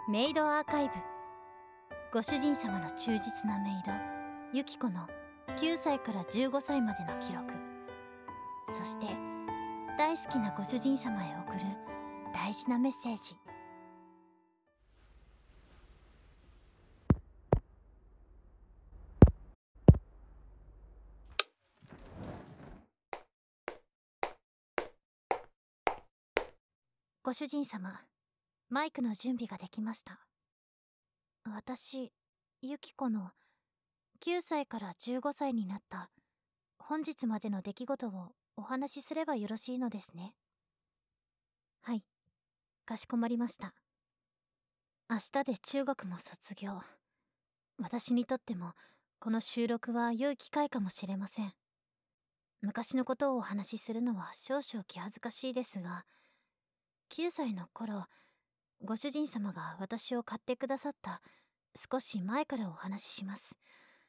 メイドアーカイブ。ご主人様の忠実なメイドユキコの9歳から15歳までの記録、そして大好きなご主人様へ送る大事なメッセージ。ご主人様、マイクの準備ができました。私、ユキコの9歳から15歳になった本日までの出来事をお話しすればよろしいのですね。はい、かしこまりました。明日で中学も卒業。私にとってもこの収録は良い機会かもしれません。昔のことをお話しするのは少々気恥ずかしいですが、9歳の頃、ご主人様が私を買ってくださった少し前からお話しします。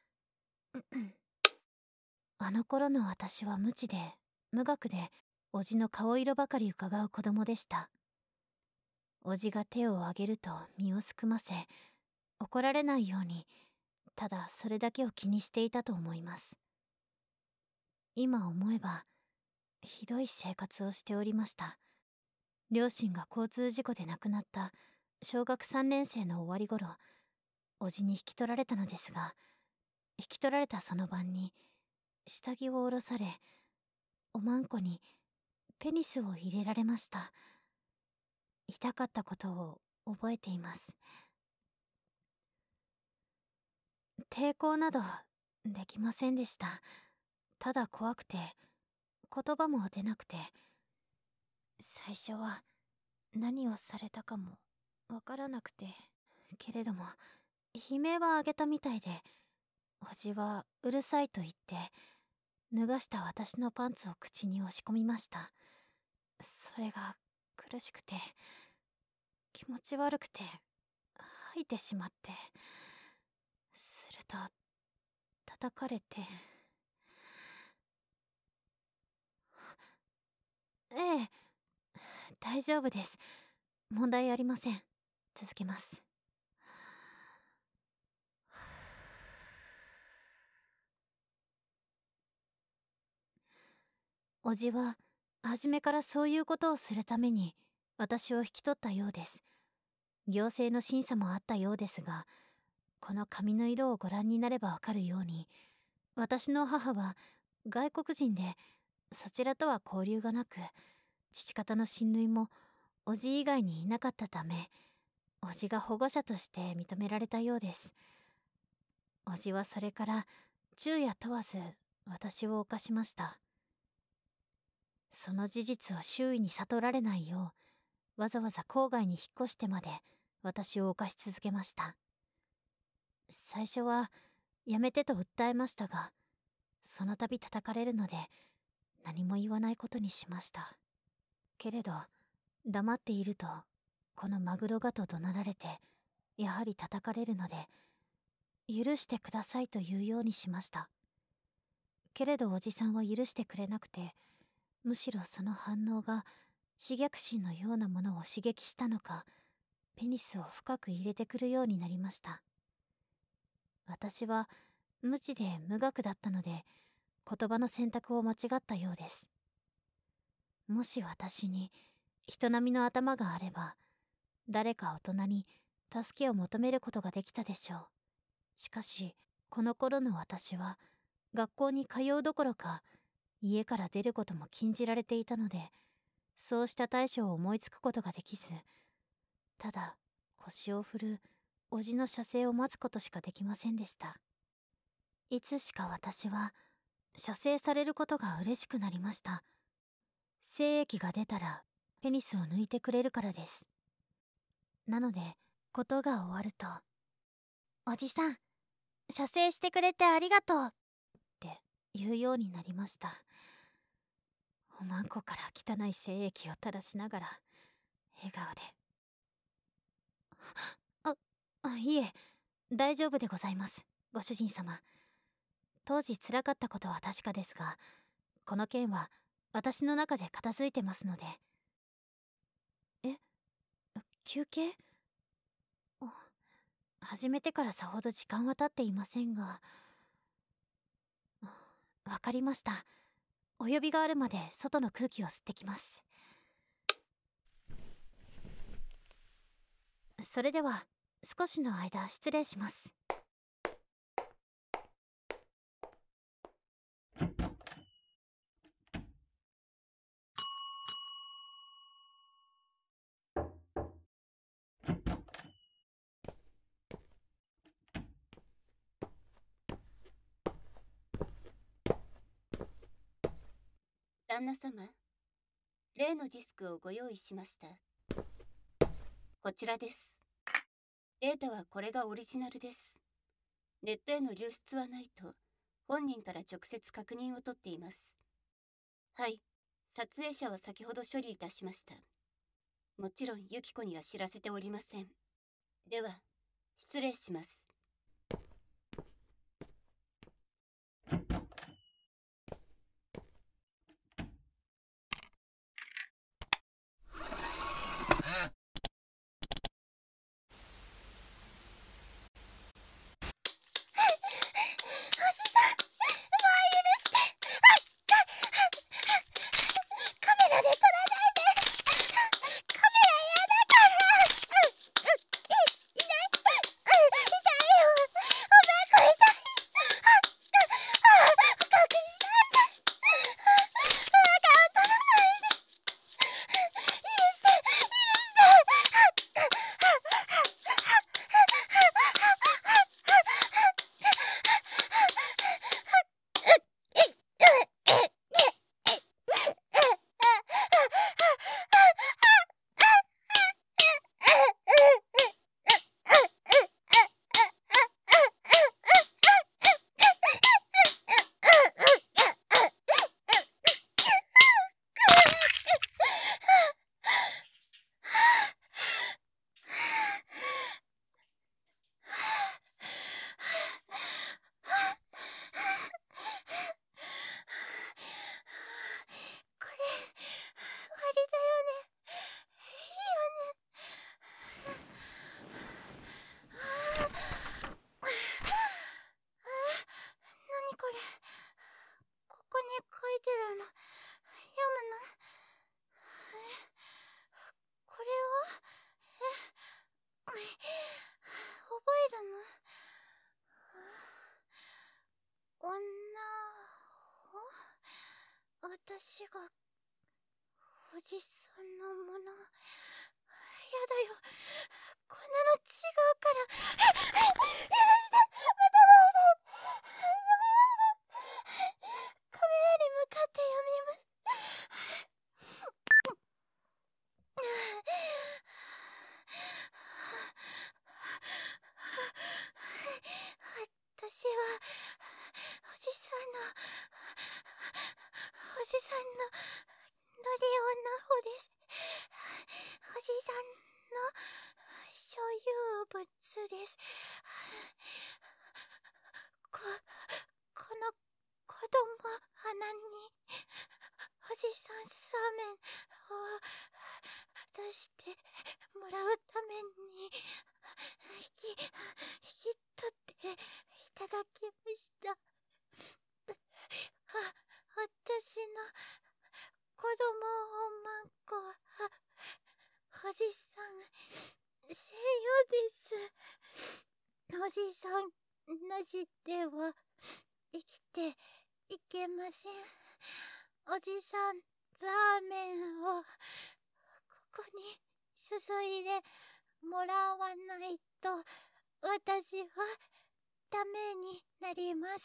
あの頃の私は無知で無学で、おじの顔色ばかり伺う子供でした。おじが手を挙げると身をすくませ、怒られないようにただそれだけを気にしていたと思います。今思えばひどい生活をしておりました。両親が交通事故で亡くなった小学3年生の終わり頃、おじに引き取られたのですが、引き取られたその晩に下着を下ろされ、おまんこにペニスを入れられました。痛かったことを覚えています。抵抗などできませんでした。ただ怖くて言葉も出なくて、最初は何をされたかもわからなくて、けれども悲鳴は上げたみたいで、おじはうるさいと言って脱がした私のパンツを口に押し込みました。それが苦しくて気持ち悪くて吐いてしまって、すると叩かれて。ええ、大丈夫です。問題ありません。続けます。おじは初めからそういうことをするために私を引き取ったようです。行政の審査もあったようですが、この髪の色をご覧になればわかるように、私の母は外国人で、そちらとは交流がなく、父方の親類もおじ以外にいなかったため、おじが保護者として認められたようです。おじはそれから昼夜問わず私を犯しました。その事実を周囲に悟られないよう、わざわざ郊外に引っ越してまで私を犯し続けました。最初はやめてと訴えましたが、その度叩かれるので何も言わないことにしました。けれど黙っているとこのマグロがと怒鳴られて、やはり叩かれるので許してくださいと言うようにしました。けれどおじさんは許してくれなくて、むしろその反応が刺激心のようなものを刺激したのか、ペニスを深く入れてくるようになりました。私は無知で無学だったので、言葉の選択を間違ったようです。もし私に人並みの頭があれば、誰か大人に助けを求めることができたでしょう。しかしこの頃の私は学校に通うどころか家から出ることも禁じられていたので、そうした対処を思いつくことができず、ただ腰を振るおじの射精を待つことしかできませんでした。いつしか私は射精されることが嬉しくなりました。精液が出たらペニスを抜いてくれるからです。なのでことが終わると、おじさん、射精してくれてありがとうって言うようになりました。おまんこから汚い精液を垂らしながら笑顔で、いえ、大丈夫でございます、ご主人様。当時辛かったことは確かですが、この件は私の中で片付いてますので。え、休憩？ 始めてからさほど時間は経っていませんが。わかりました。お呼びがあるまで外の空気を吸ってきます。それでは少しの間失礼します。 旦那様、例のディスクをご用意しました。こちらです。データはこれがオリジナルです。ネットへの流出はないと本人から直接確認を取っています。はい、撮影者は先ほど処理いたしました。もちろんユキコには知らせておりません。では失礼します。 私がおじさんのもの。やだよ、こんなの違うから。許して、またカメラに向かって読みます。私はおじさんのロリオナホです。おじさんの所有物です。この子供花におじさんサーメンを出してもらうために引き取っていただきました。私の子供をまんこはおじさん専用です。おじさんなしでは生きていけません。おじさんザーメンをここに注いでもらわないと私はダメになります。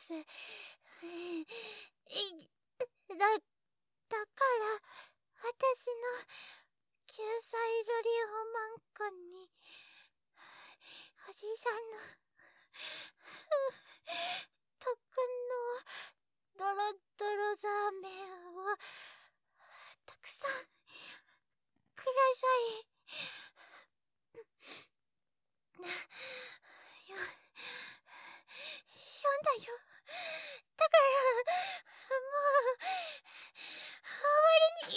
だから私の9歳ロリオマンコにおじさんの特のドロドロザーメンをたくさんください。読んだよ。だからもう終わりに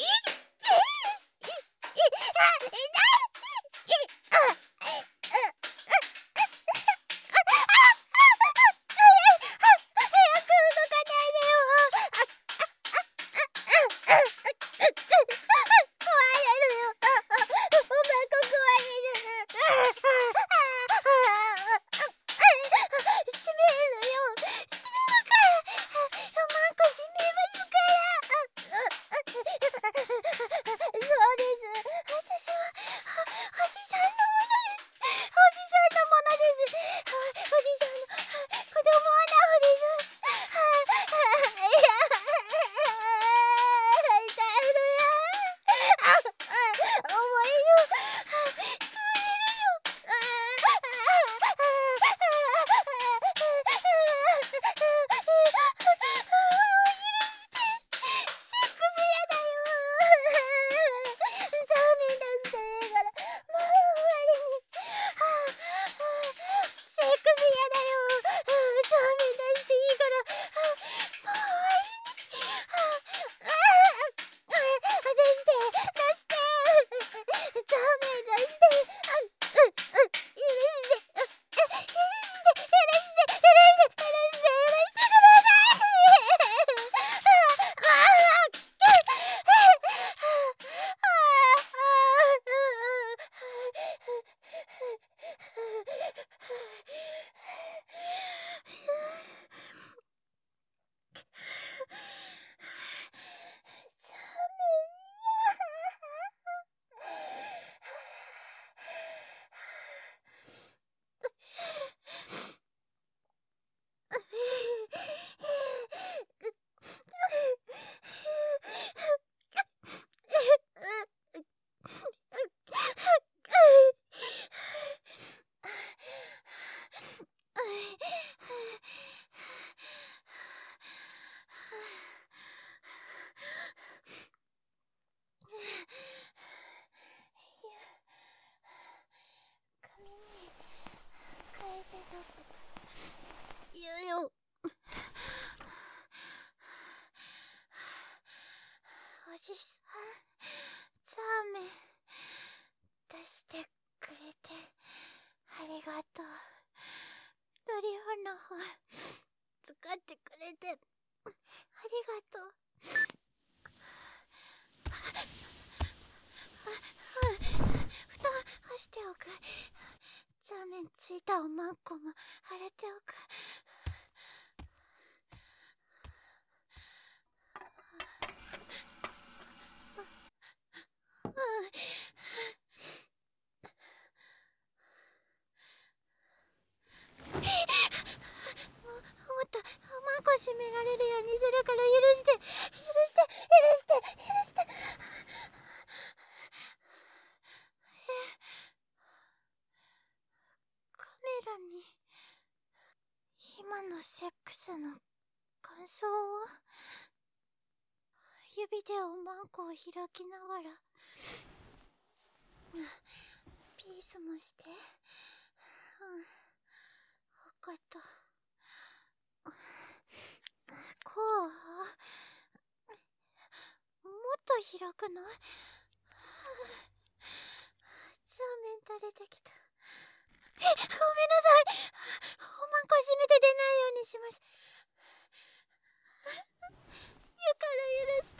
してくれてありがとう。ロリオンの方使ってくれてありがとう。布団干しておく。ザーメンついたおまんこも洗っておく。もっとマンコ閉められるようにするから許して、許して許して許して。カメラに今のセックスの感想を指でおまんこを開きながらピースもして。わかった。こうもっと開くの？ザーメン垂れてきた。ごめんなさい。おまんこ閉めて出ないようにします。言うから許して。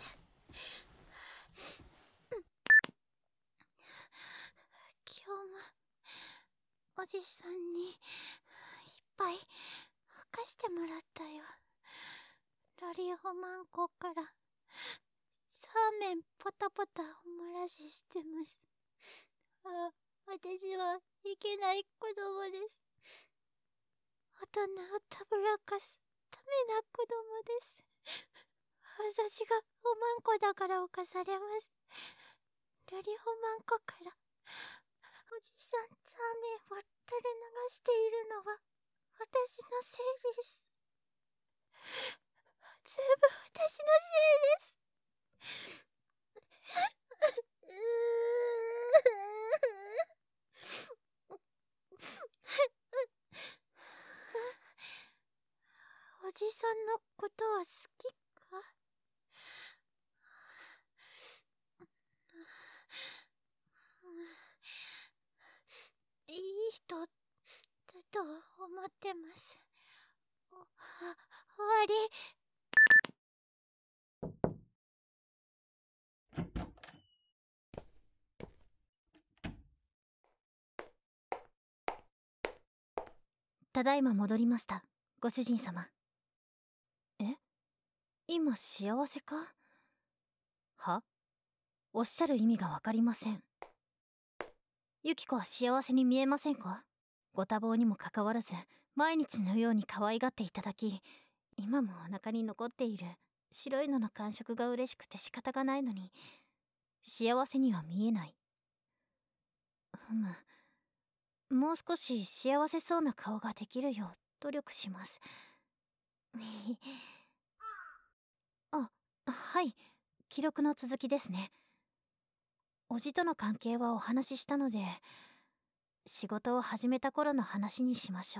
今日もおじさんにいっぱい吹かしてもらったよ。ロリオマンコからサーメンポタポタお漏らししてます。私はいけない子供です。大人をたぶらかすためな子供です。私がおまんこだから犯されます。ロリオマンコからおじさんザーメンを垂れ流しているのは私のせいです。全部私のせいです。おじさんのことは好きか？いい人だと思ってます。終わり。ただいま戻りました、ご主人様。え？今幸せか？は？おっしゃる意味がわかりません。ユキコは幸せに見えませんか？ご多忙にもかかわらず毎日のように可愛がっていただき、今もお腹に残っている白いのの感触が嬉しくて仕方がないのに幸せには見えない。もう少し幸せそうな顔ができるよう努力します。あ、はい、記録の続きですね。おじとの関係はお話ししたので、仕事を始めた頃の話にしましょ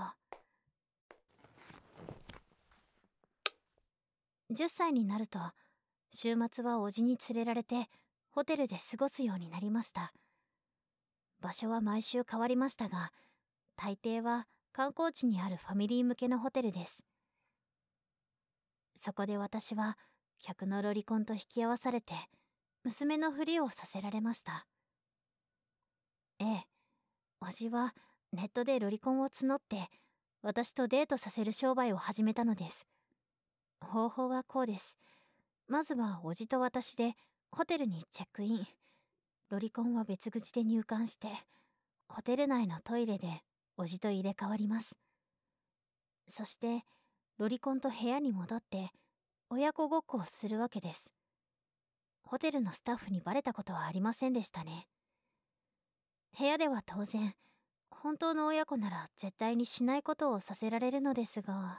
う。10歳になると週末はおじに連れられてホテルで過ごすようになりました。場所は毎週変わりましたが、大抵は観光地にあるファミリー向けのホテルです。そこで私は客のロリコンと引き合わされて娘のふりをさせられました。ええ、おじはネットでロリコンを募って私とデートさせる商売を始めたのです。方法はこうです。まずはおじと私でホテルにチェックイン。ロリコンは別口で入館してホテル内のトイレでおじと入れ替わります。そしてロリコンと部屋に戻って親子ごっこをするわけです。ホテルのスタッフにバレたことはありませんでしたね。部屋では当然本当の親子なら絶対にしないことをさせられるのですが、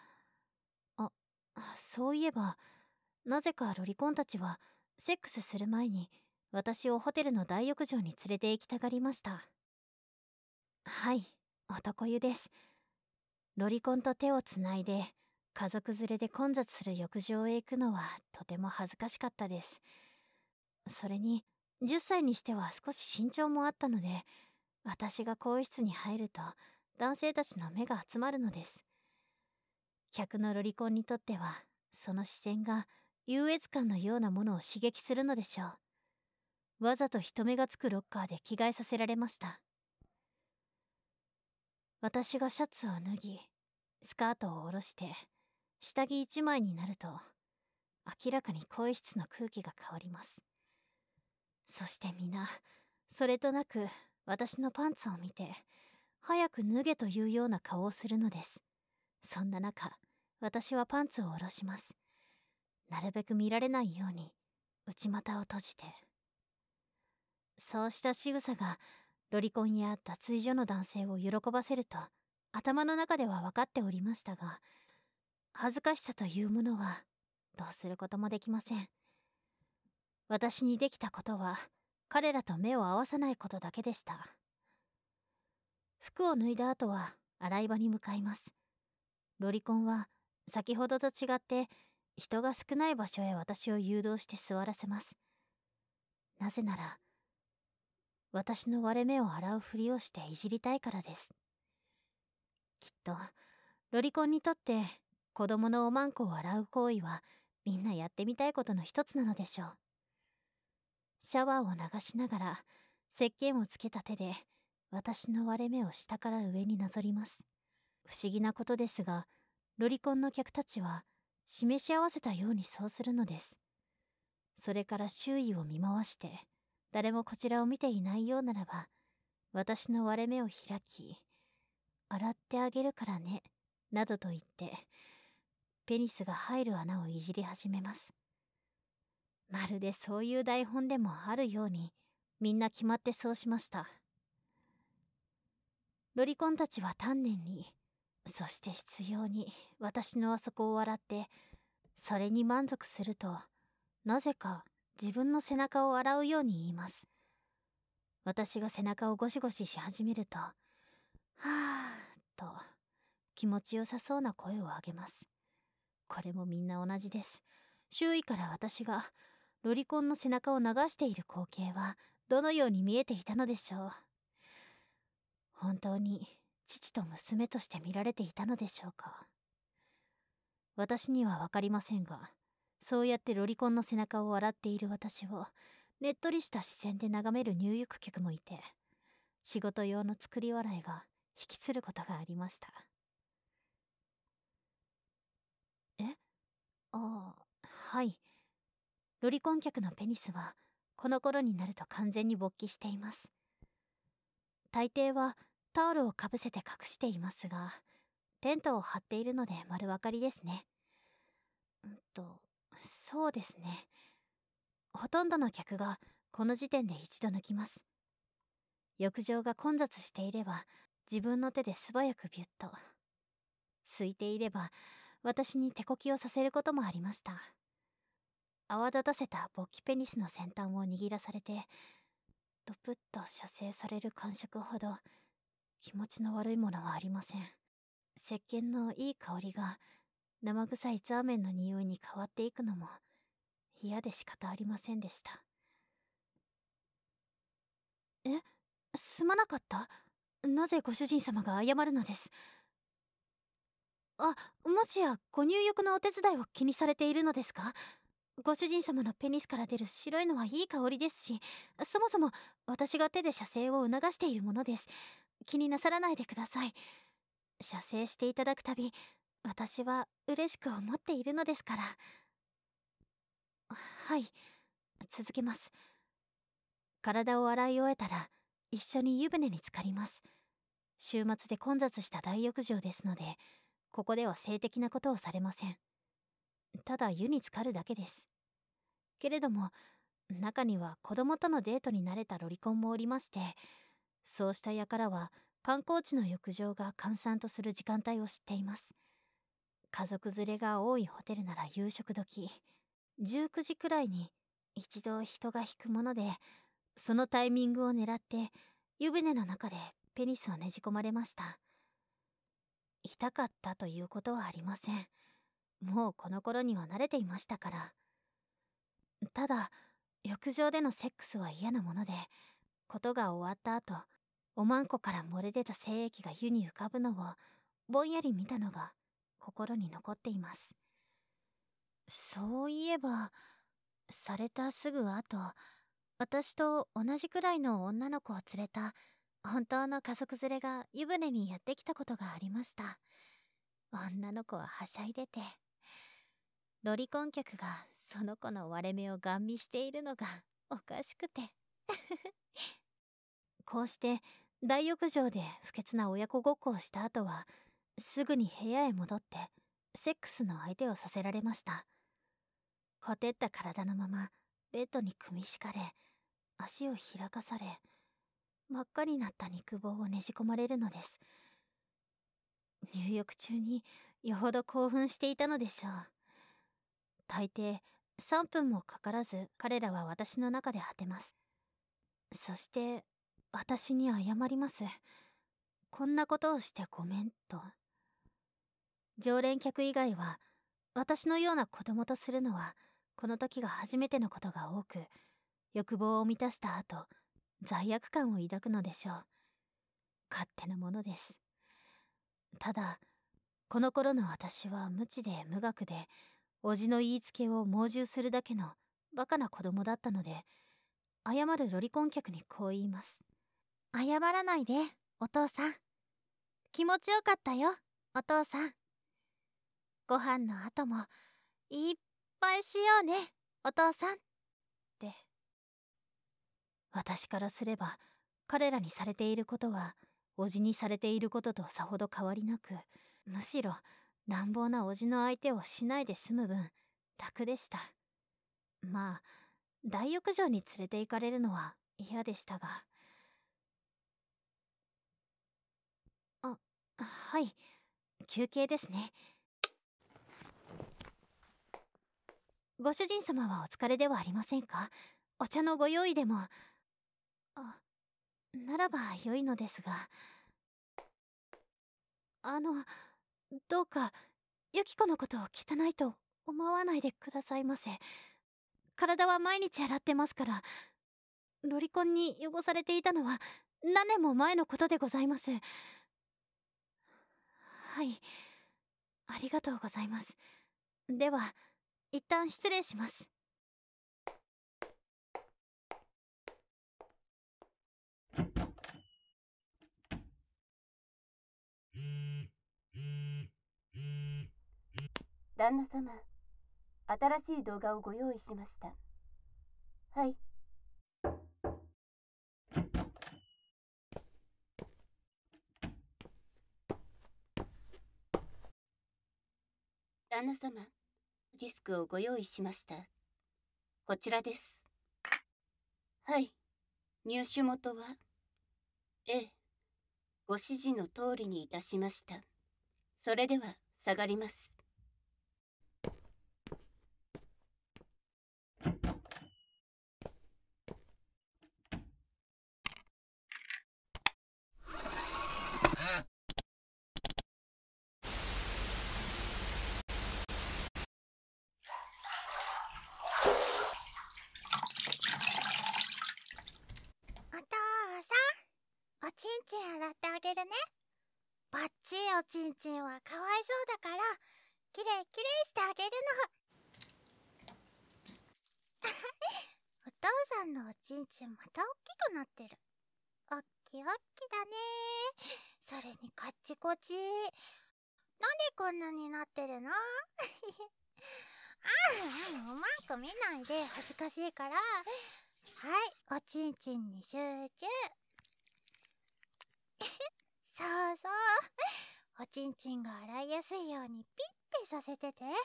そういえばなぜかロリコンたちはセックスする前に私をホテルの大浴場に連れて行きたがりました。はい、男湯です。ロリコンと手をつないで家族連れで混雑する浴場へ行くのはとても恥ずかしかったです。それに 10歳にしては少し身長もあったので、私が更衣室に入ると男性たちの目が集まるのです。客のロリコンにとってはその視線が優越感のようなものを刺激するのでしょう。わざと人目がつくロッカーで着替えさせられました。私がシャツを脱ぎ、スカートを下ろして下着一枚になると、明らかに更衣室の空気が変わります。そして皆それとなく私のパンツを見て早く脱げというような顔をするのです。そんな中、私はパンツを下ろします。なるべく見られないように内股を閉じて。そうした仕草がロリコンや脱衣所の男性を喜ばせると頭の中では分かっておりましたが、恥ずかしさというものはどうすることもできません。私にできたことは彼らと目を合わさないことだけでした。服を脱いだ後は洗い場に向かいます。ロリコンは先ほどと違って人が少ない場所へ私を誘導して座らせます。なぜなら私の割れ目を洗うふりをしていじりたいからです。きっとロリコンにとって子供のおまんこを洗う行為はみんなやってみたいことの一つなのでしょう。シャワーを流しながら石鹸をつけた手で私の割れ目を下から上になぞります。不思議なことですが、ロリコンの客たちは示し合わせたようにそうするのです。それから周囲を見回して誰もこちらを見ていないようならば、私の割れ目を開き、洗ってあげるからねなどと言ってペニスが入る穴をいじり始めます。まるでそういう台本でもあるようにみんな決まってそうしました。ロリコンたちは丹念に、そして執拗に私のあそこを洗って、それに満足するとなぜか自分の背中を洗うように言います。私が背中をゴシゴシし始めると、はぁーと気持ちよさそうな声を上げます。これもみんな同じです。周囲から私がロリコンの背中を流している光景はどのように見えていたのでしょう。本当に父と娘として見られていたのでしょうか。私には分かりませんが、そうやってロリコンの背中を洗っている私をねっとりした視線で眺める入浴客もいて、仕事用の作り笑いが引きつることがありました。え？ああ、はい。ロリコン客のペニスはこの頃になると完全に勃起しています。大抵はタオルをかぶせて隠していますが、テントを張っているので丸分かりですね。そうですね。ほとんどの客がこの時点で一度抜きます。浴場が混雑していれば自分の手で素早くビュッと、空いていれば私に手こきをさせることもありました。泡立たせた勃起ペニスの先端を握らされてドプッと射精される感触ほど気持ちの悪いものはありません。石鹸のいい香りが生臭いザーメンの匂いに変わっていくのも嫌で仕方ありませんでした。え、すまなかった？なぜご主人様が謝るのです？あ、もしやご入浴のお手伝いを気にされているのですか？ご主人様のペニスから出る白いのはいい香りですし、そもそも私が手で射精を促しているものです。気になさらないでください。射精していただくたび私は嬉しく思っているのですから。はい、続けます。体を洗い終えたら一緒に湯船に浸かります。週末で混雑した大浴場ですので、ここでは性的なことをされません。ただ湯に浸かるだけです。けれども中には子供とのデートに慣れたロリコンもおりまして、そうした輩は観光地の浴場が閑散とする時間帯を知っています。家族連れが多いホテルなら夕食時、19時くらいに一度人が引くもので、そのタイミングを狙って湯船の中でペニスをねじ込まれました。痛かったということはありません。もうこの頃には慣れていましたから。ただ浴場でのセックスは嫌なもので、ことが終わった後、おまんこから漏れ出た精液が湯に浮かぶのをぼんやり見たのが心に残っています。そういえば、されたすぐ後、私と同じくらいの女の子を連れた本当の家族連れが湯船にやってきたことがありました。女の子ははしゃいでて、ロリコン客がその子の割れ目をガン見しているのがおかしくてこうして大浴場で不潔な親子ごっこをした後は、すぐに部屋へ戻ってセックスの相手をさせられました。ほてった体のままベッドに組み敷かれ、足を開かされ、真っ赤になった肉棒をねじ込まれるのです。入浴中によほど興奮していたのでしょう。大抵3分もかからず彼らは私の中で果てます。そして私に謝ります。こんなことをしてごめんと。常連客以外は私のような子供とするのはこの時が初めてのことが多く、欲望を満たした後罪悪感を抱くのでしょう。勝手なものです。ただこの頃の私は無知で無学で、叔父の言いつけを猛従するだけのバカな子供だったので、謝るロリコン客にこう言います。謝らないで、お父さん。気持ちよかったよ、お父さん。ご飯の後もいっぱいしようね、お父さん。って。私からすれば、彼らにされていることは、叔父にされていることとさほど変わりなく、むしろ乱暴な叔父の相手をしないで済む分、楽でした。まあ、大浴場に連れて行かれるのは嫌でしたが。はい、休憩ですね。ご主人様はお疲れではありませんか？お茶のご用意でも。ならば良いのですが。どうかユキコのことを汚いと思わないでくださいませ。体は毎日洗ってますから。ロリコンに汚されていたのは何年も前のことでございます。はい、ありがとうございます。では一旦失礼します。 旦那様、新しい動画をご用意しました。はい。旦那様、ディスクをご用意しました。こちらです。はい。入手元は、ご指示の通りにいたしました。それでは下がります。 お父さん、おちんちん洗ってあげるね。バッチリおちんちんはかわいそうだから、きれいきれいしてあげるの。お父さんのおちんちんまたおっきくなってる。おっきおっきだね。それにカッチコチ。なんでこんなになってるの？おまんこ見ないで、恥ずかしいから。はい、おちんちんに集中。そうそう、おちんちんが洗いやすいようにピッてさせてて。ほんとに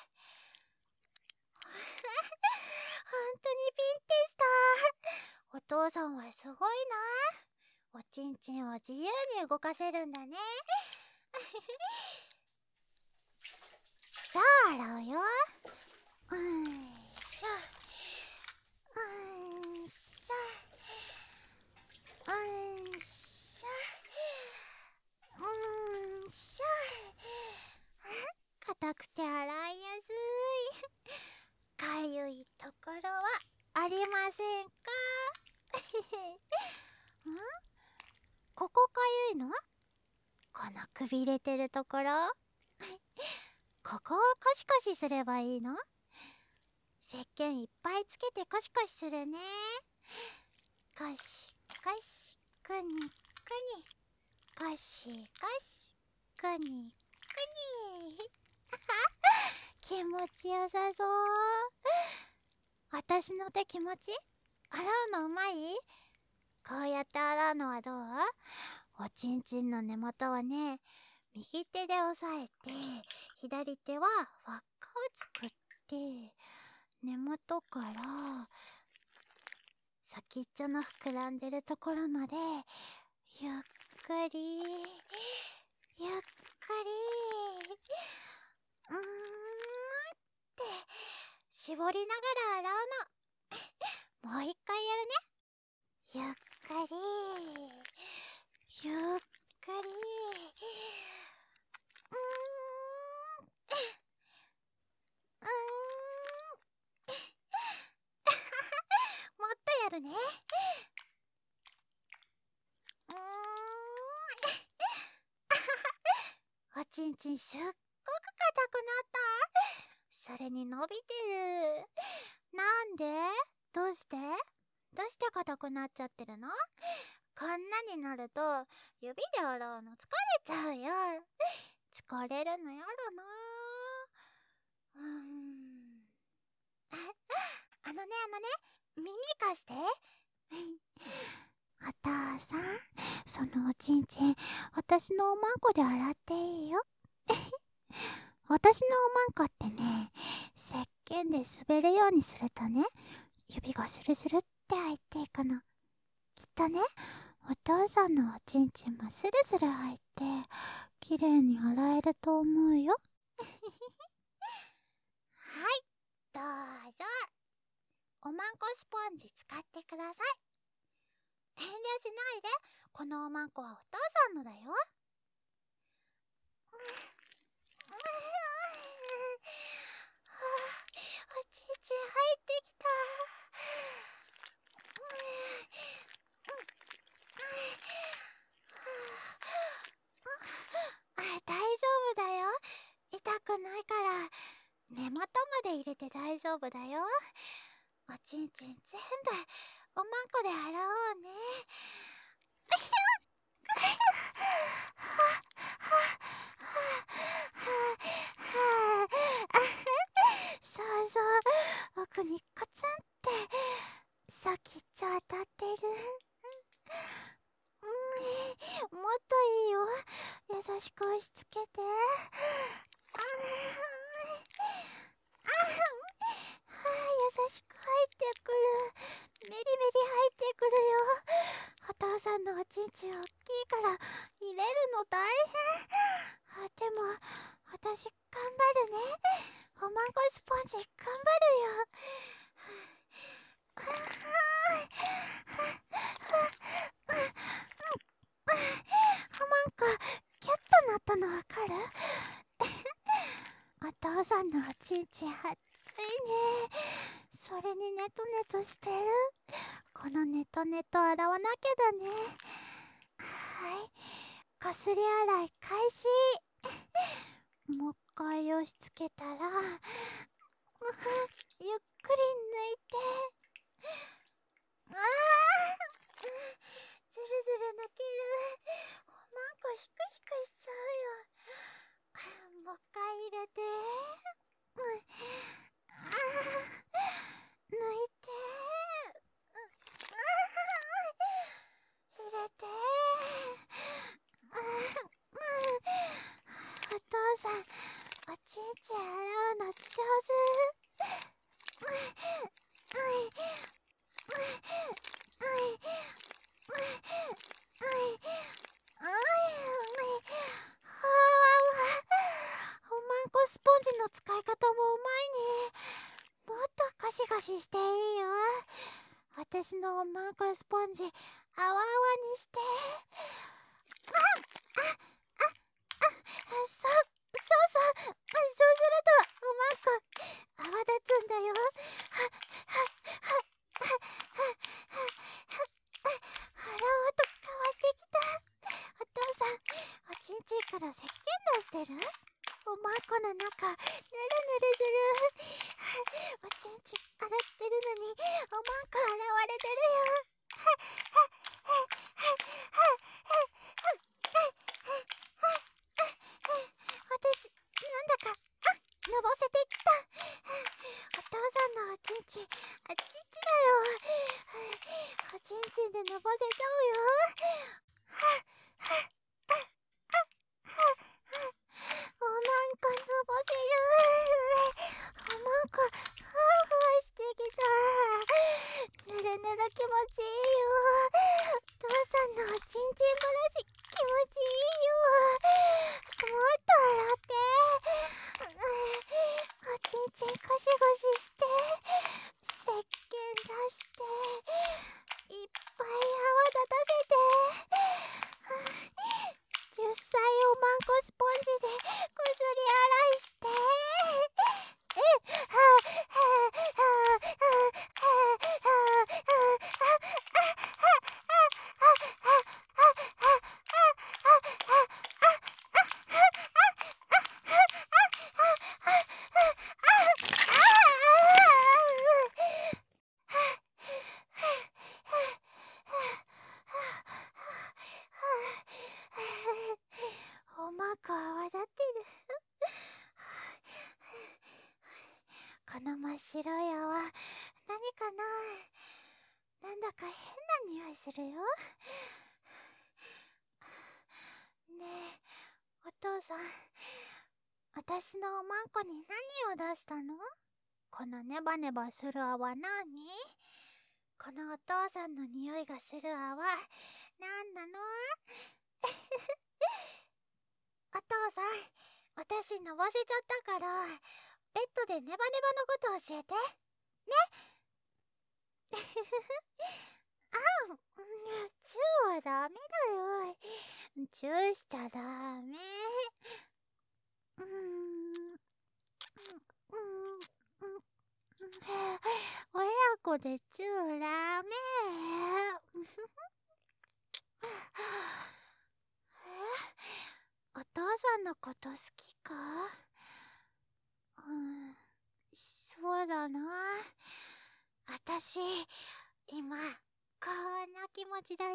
ピンってした。お父さんはすごいな。おちんちんを自由に動かせるんだね。じゃあ洗うよ。うんしょうんしょうんしょうんしょ。硬くて洗いやすい。かゆいところはありませんゆいの？このくびれてるところここをコシコシすればいいの？石鹸いっぱいつけてコシコシするね。コシコシ、くにくに、コシコシ、くにくに気持ちよさそう。私の手気持ち？洗うのうまい？こうやって洗うのはどう？おちんちんの根元をね、右手で押さえて、左手は輪っかを作って、根元から先っちょの膨らんでるところまでゆっくりゆっくりって絞りながら洗うの。もう一回やるね。ゆっくりゆっくりもっとやるね。おちんちんすっごく硬くなった。それに伸びてる。なんで？どうして硬くなっちゃってるの？こんなになると指で洗うの疲れちゃうよ。疲れるのやだな。あのね、耳貸して。お父さん、そのおちんちん、私のおまんこで洗っていいよ。私のおまんこってね、石鹸で滑るようにするとね、指がスルスルって入っていくの。きっとね、お父さんのおちんちんもスルスル入って、きれいに洗えると思うよ。はい、どうぞ。おまんこスポンジ使ってください。遠慮しないで。このおまんこはお父さんのだよ。おちんちん入ってきた。大丈夫だよ。痛くないから。根元まで入れて大丈夫だよ。おちんちん全部おまんこで洗おうね。そうそう、奥にコツンって先っちょ当たってる。もっといいよ。優しく押し付けて。優しく入ってくる。メリメリ入ってくるよ。お父さんのおちんちん大きいから入れるの大変。でも私頑張るね。おまんこスポンジ頑張るよ。おまんこキュッとなったのわかる？お父さんのおちんちん熱いね。それにネトネトしてる。このネトネト洗わなきゃだね。はい、こすり洗い開始。もう一回押し付けたらゆっくり抜いて。ずるずる抜ける。おまんこひくひくしちゃうよ。もう一回入れて。抜いて。入れて。お父さん、おちんちん洗うの上手。おまんこスポンジの使い方もうまいね。もっとゴシゴシしていいよ。私のおまんこスポンジあわあわにして。そうするとおまんこ泡立つんだよ。洗う音変わってきた。おちいから石鹸出してる？おまんこの中ぬるぬるする。おちんちん洗ってるのにおまんこ洗われてるよ。私なんだかのぼせてきた。お父さんのおちんちんあっちっちだよ。おちんちんでのぼせちゃうよ。おまんこのぼせる。おまんこふわふわしてきた。ぬるぬる気持ちいいよ。お父さんのおちんちんブラシ気持ちいいよ。もっと洗って。おちんちんゴシゴシして石鹸出していっぱい泡立たせて10歳おまんこスポンジでこすり洗いしておまんこ泡立ってる。この真っ白い泡何かな。なんだか変な匂いするよ。ねえお父さん、私のおまんこに何を出したの？このネバネバする泡何？このお父さんの匂いがする泡なんなの？お父さん、私のぼせちゃったからベッドでネバネバのこと教えてね。あ、チューはダメだよ。チューしちゃダメ。親子でチューダメ。お父さんのこと好きか？そうだな。私今こんな気持ちだよ。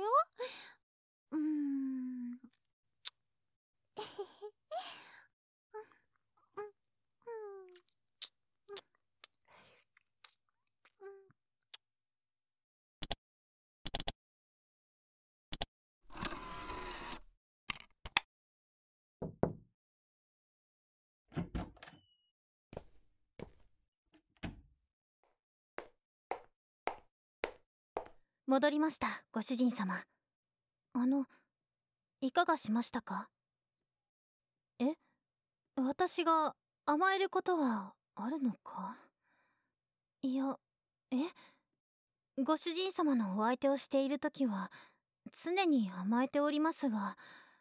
戻りました、ご主人様。いかがしましたか？え？私が甘えることはあるのか？いや、ご主人様のお相手をしているときは常に甘えておりますが。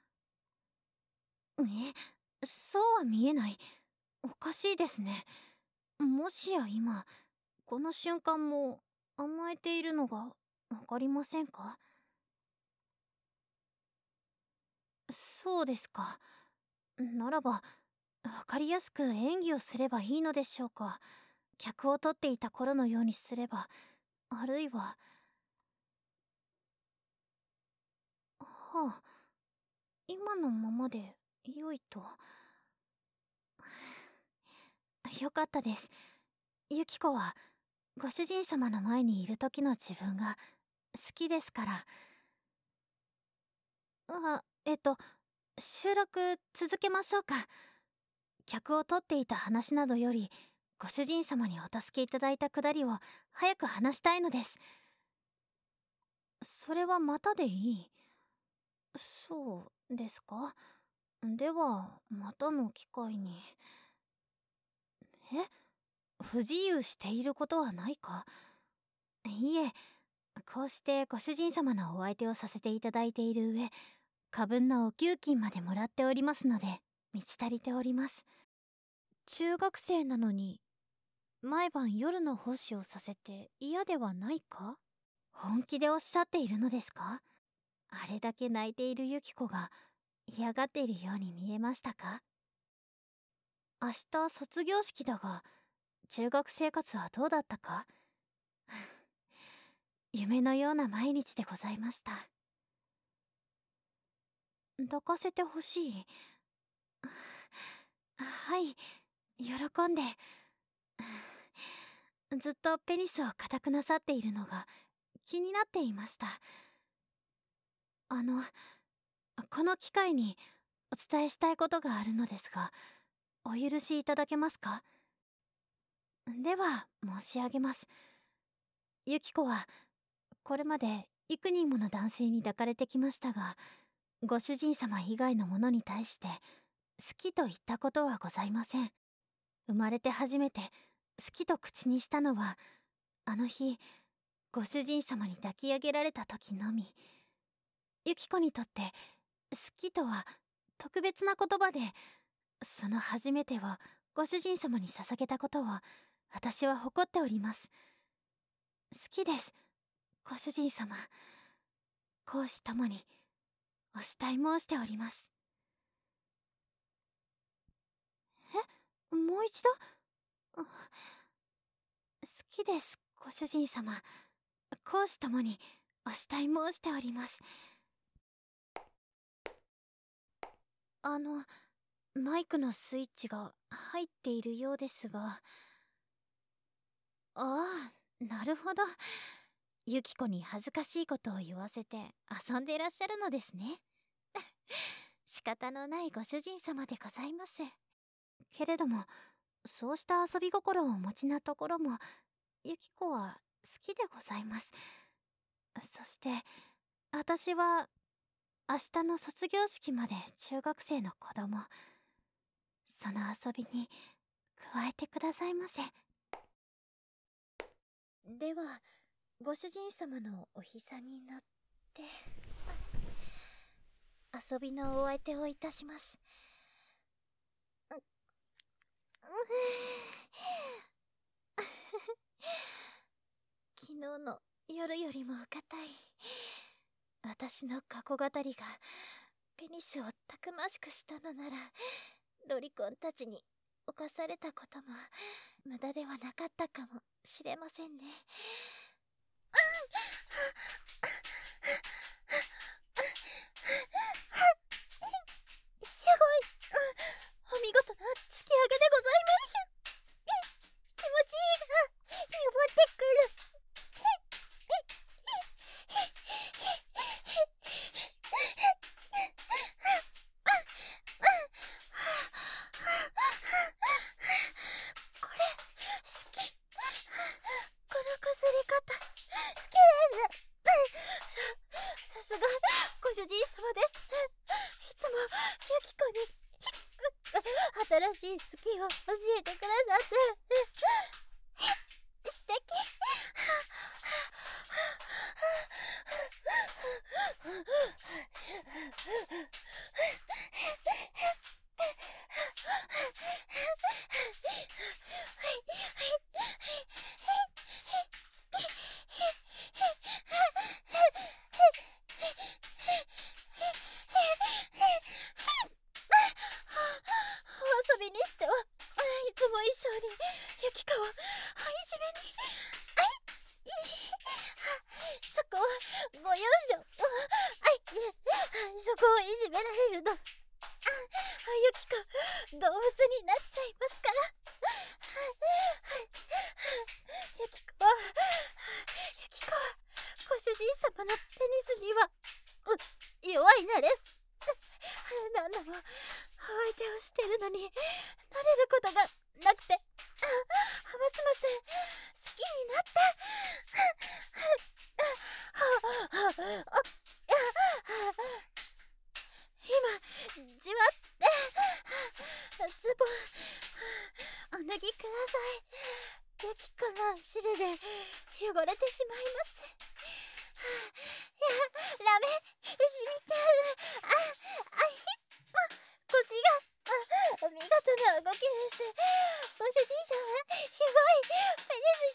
そうは見えない。おかしいですね。もしや今この瞬間も甘えているのがわかりませんか？そうですか。ならばわかりやすく演技をすればいいのでしょうか。客を取っていた頃のようにすれば、あるいは。はあ、今のままで良いと。よかったです。ユキコはご主人様の前にいる時の自分が好きですから。収録続けましょうか。客を取っていた話などよりご主人様にお助けいただいたくだりを早く話したいのです。それはまたでいい。そうですか。ではまたの機会に。不自由していることはないか？いえ、こうしてご主人様のお相手をさせていただいている上、過分なお給金までもらっておりますので満ち足りております。中学生なのに毎晩夜の奉仕をさせて嫌ではないか？本気でおっしゃっているのですか？あれだけ泣いているユキコが嫌がっているように見えましたか？明日卒業式だが、中学生活はどうだったか？夢のような毎日でございました。抱かせてほしい。はい、喜んで。ずっとペニスを固くなさっているのが気になっていました。この機会にお伝えしたいことがあるのですが、お許しいただけますか？では申し上げます。ユキコはこれまで幾人もの男性に抱かれてきましたが、ご主人様以外の者に対して好きと言ったことはございません。生まれて初めて好きと口にしたのは、あの日ご主人様に抱き上げられた時のみ。ユキコにとって好きとは特別な言葉で、その初めてをご主人様に捧げたことを私は誇っております。好きです、ご主人様。公私ともにお慕い申しております。もう一度。好きです、ご主人様。公私ともにお慕い申しております。マイクのスイッチが入っているようですが。ああ、なるほど。ユキコに恥ずかしいことを言わせて遊んでいらっしゃるのですね。仕方のないご主人様でございます。けれども、そうした遊び心をお持ちなところもユキコは好きでございます。そして私は明日の卒業式まで中学生の子供、その遊びに加えてくださいませ。ではご主人様のお膝に乗って遊びのお相手をいたします。昨日の夜よりもお堅い私の過去語りがペニスをたくましくしたのなら、ロリコンたちに侵されたことも無駄ではなかったかもしれませんね。 すごい、お見事な突き上げでございます。気持ちいいが登ってくる。これ好き。このこすり方好きです。さすがご主人様です。いつもユキコに新しい好きを教えてくださって素敵。お遊びにしてはいつも以上にユキコをいじめに。そこはご容赦。そこをいじめられるとユキコ動物になっちゃいますから。ユキコはご主人様のペニスには弱いなれす。何度もお相手をしてるのに慣れることがなくて、ますます好きになって。今じわってズボンお脱ぎください。ユキコの汁で汚れてしまいます。ラメ染みちゃう。腰が見事な動きです。ご主人様すごい。ペニス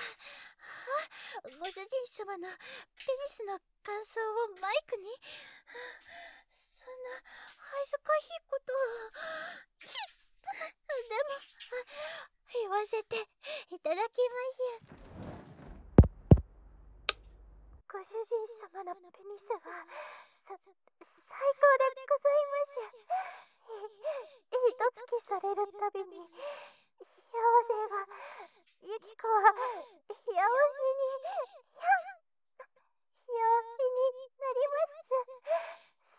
すごい。ご主人様のペニスの感想をマイクに。 そんな恥ずかしいことを。でも言わせていただきます。ご主人様のペニスは最高でございます。一月されるたびに幸せは、ユキコは幸せになります。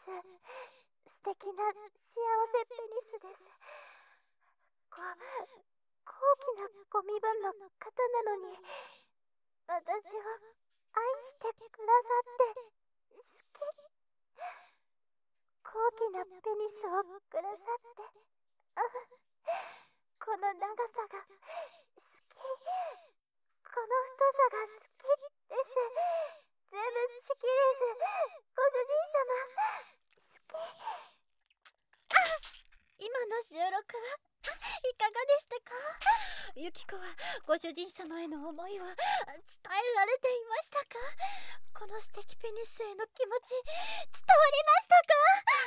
素敵な幸せペニスです。高貴なご身分の方なのに、私を愛してくださって好き。高貴なペニスをくださって、この長さが好き。この太さが好きです。全部好きです。ご主人様、好き。今の収録はいかがでしたか？ユキコはご主人様への思いを伝えられていましたか？この素敵ペニスへの気持ち伝わりましたか？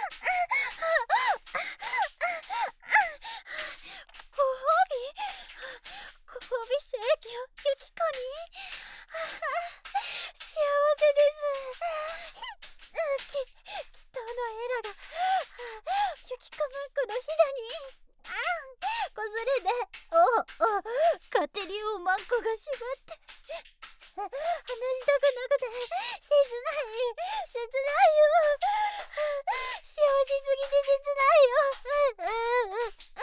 ご褒美正義をユキコに。幸せです。祈祷のエラがユキコムンコのひだにこすれて、勝手におまんこが縛って話したくなくて切ないよ。幸せすぎて切ないよ。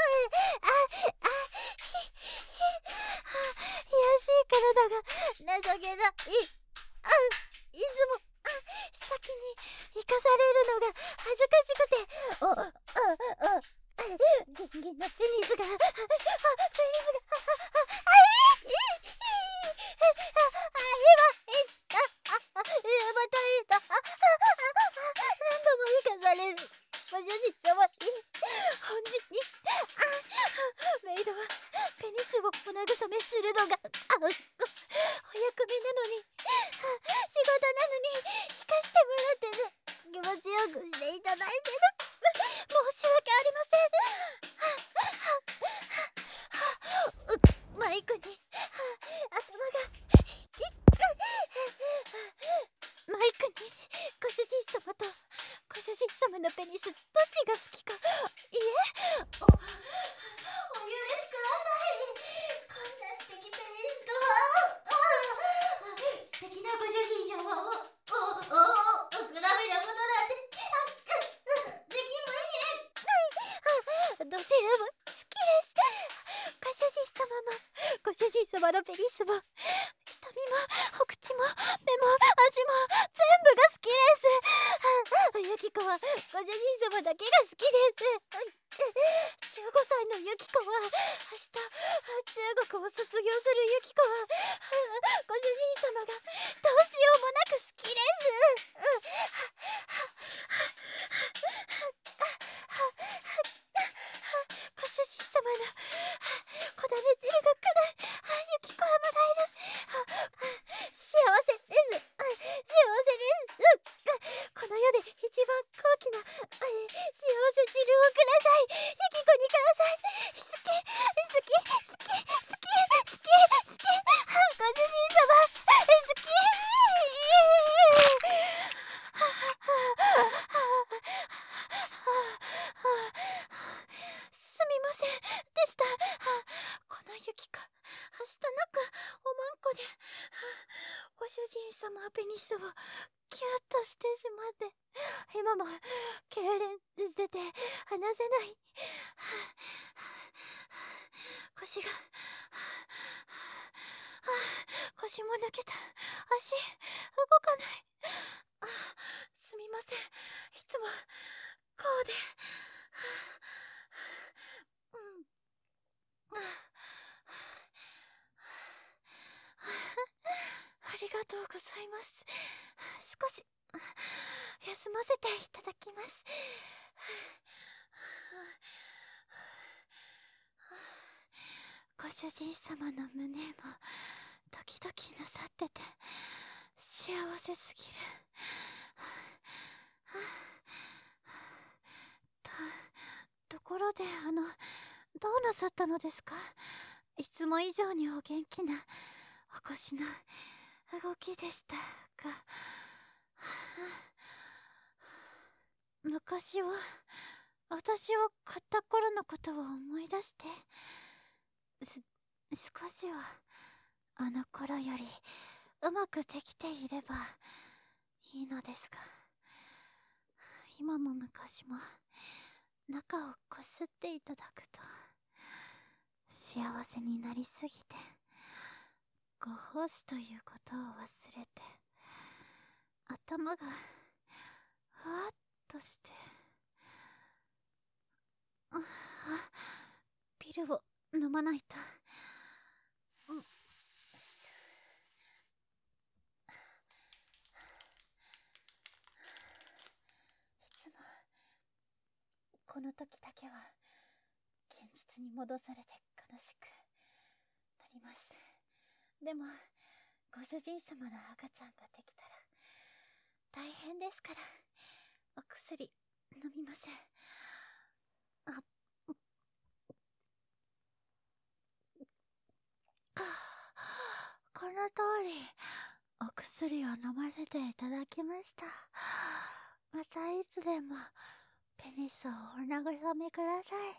卑しい体が情けない。いつも先に生かされるのが恥ずかしくて、ギンギンのペニスが、またいた。何度も生かされるご主人様に、本日にメイドはペニスをお慰めするのがお役目なのに、仕事なのに生かしてもらってる。気持ちよくしていただいてる。申し訳ありません。マイクに頭がマイクにご主人様とご主人様のペニスどっちが好きか。いえ、お許しください。こんな素敵ペニスとは素敵なご主人様を比べることなんてできません。どちらも好きです。ご主人様もご主人様のペニスも瞳もお口も目も足も全部が好きです。ユキコはご主人様だけが好きです。15歳のユキコは明日中国を卒業するユキコはご主人様がどうしようもなく好きです。ご主人様のこだめ汁がくらいユキコはもらえる。幸せです。幸せです。この世で一番高貴な幸せ汁をください。ユキコにください。好き好き好き好き好き好き。ご主人様好き。すみませんでした。このユキコ明日なくおまんこでご主人様ペニスをキュッとしてしまって、今も痙攣してて話せない。腰が腰も抜けた。足動かない。すみません。いつもこうでありがとうございます。少し休ませていただきます。ご主人様の胸もドキドキなさってて幸せすぎる。 でどうなさったのですか？いつも以上にお元気なお腰の動きでしたが、昔は私を買った頃のことを思い出して、少しはあの頃よりうまくできていればいいのですが、今も昔も中をこすっていただくと幸せになりすぎて、ご奉仕ということを忘れて、頭がふわっとして、ピルを飲まないと。いつもこの時だけは現実に戻されて悲しくなります。でもご主人様の赤ちゃんができたら大変ですから、お薬飲みません。この通りお薬を飲ませていただきました。またいつでもペニスをお慰めください。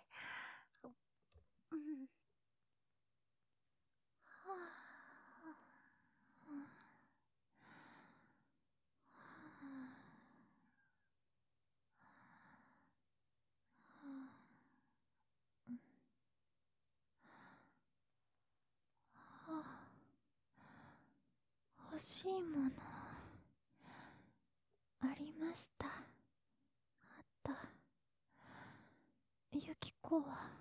欲しいものありました。あった。ユキコは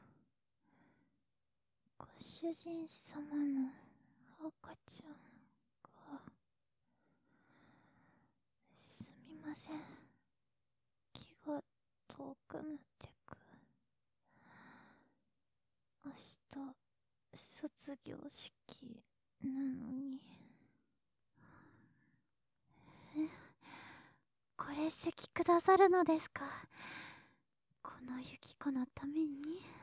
ご主人様の赤ちゃんが、すみません、気が遠くなってく。明日卒業式なのに。これ席くださるのですか？このユキコのために。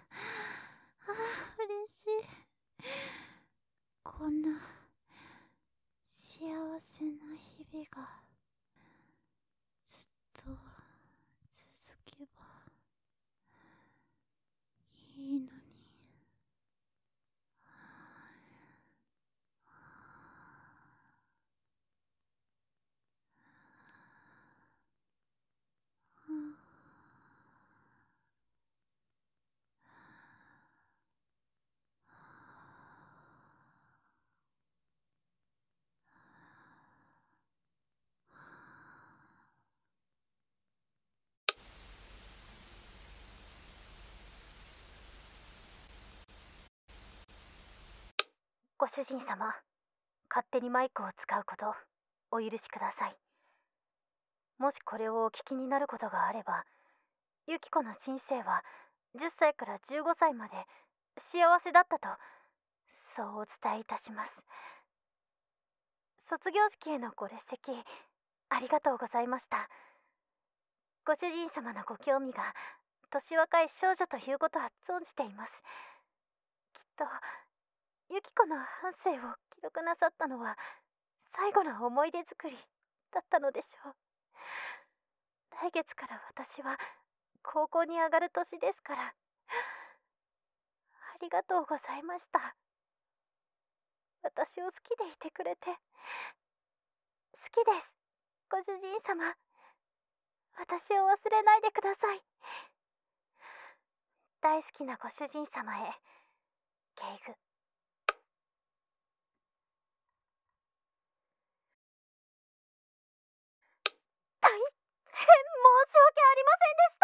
嬉しい。こんな幸せな日々がずっと続けばいいのに。ご主人様、勝手にマイクを使うことお許しください。もしこれをお聞きになることがあれば、ユキコの人生は10歳から15歳まで幸せだったと、そうお伝えいたします。卒業式へのご列席ありがとうございました。ご主人様のご興味が年若い少女ということは存じています。きっとユキコの半生を記録なさったのは最後の思い出作りだったのでしょう。来月から私は高校に上がる年ですから。ありがとうございました。私を好きでいてくれて。好きです、ご主人様。私を忘れないでください。大好きなご主人様へ、ケイグ。大変申し訳ありませんでした。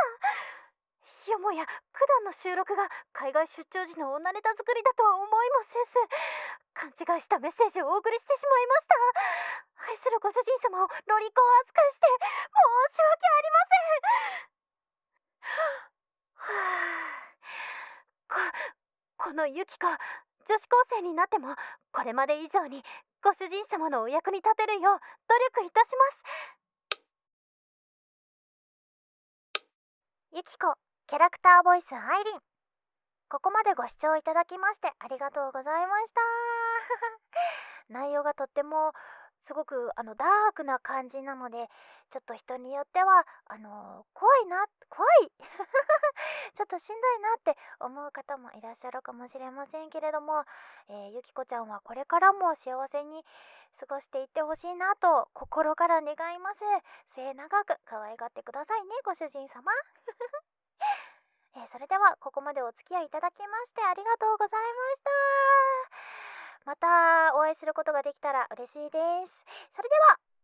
よもや普段の収録が海外出張時の女ネタ作りだとは思いもせず、勘違いしたメッセージをお送りしてしまいました。愛するご主人様をロリコン扱いして申し訳ありません。このユキコ、女子高生になってもこれまで以上にご主人様のお役に立てるよう努力いたします。ユキコ、 キャラクターボイスアイリン。ここまでご視聴いただきましてありがとうございました。内容がとってもすごくダークな感じなので、ちょっと人によっては怖いちょっとしんどいなって思う方もいらっしゃるかもしれませんけれども、ゆきこちゃんはこれからも幸せに過ごしていってほしいなと心から願います。末永く可愛がってくださいね、ご主人様。それではここまでお付き合いいただきましてありがとうございました。またお会いすることができたら嬉しいです。それでは